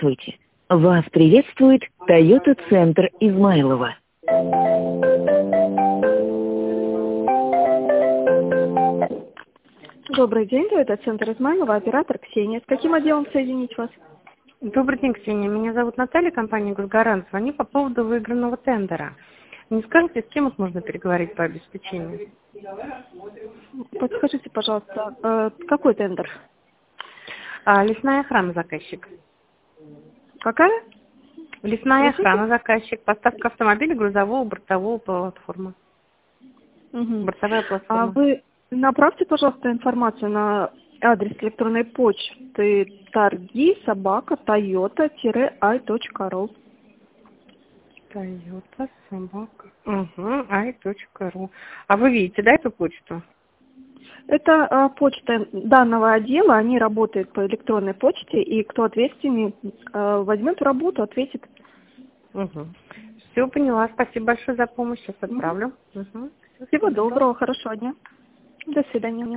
Здравствуйте. Вас приветствует Toyota Центр Измайлово. Добрый день, это Центр Измайлово, оператор Ксения. С каким отделом соединить вас? Добрый день, Ксения. Меня зовут Наталья, компания «Госгарант». Звоню по поводу выигранного тендера. Не скажете, с кем вот можно переговорить по обеспечению? Подскажите, пожалуйста, какой тендер? Лесная охрана заказчик. Какая? Лесная Простите? охрана заказчик. Поставка автомобиля грузового, бортового платформы. Угу. Бортовая платформа. Вы направьте, пожалуйста, информацию на адрес электронной почты торги@toyota-i.ru. Toyota собака. i.ru. А вы видите, да, эту почту? Это почта данного отдела, они работают по электронной почте, и кто ответственный возьмет работу, ответит. Угу. Все, поняла. Спасибо большое за помощь. Сейчас отправлю. Угу. Всего доброго, хорошего дня. До свидания.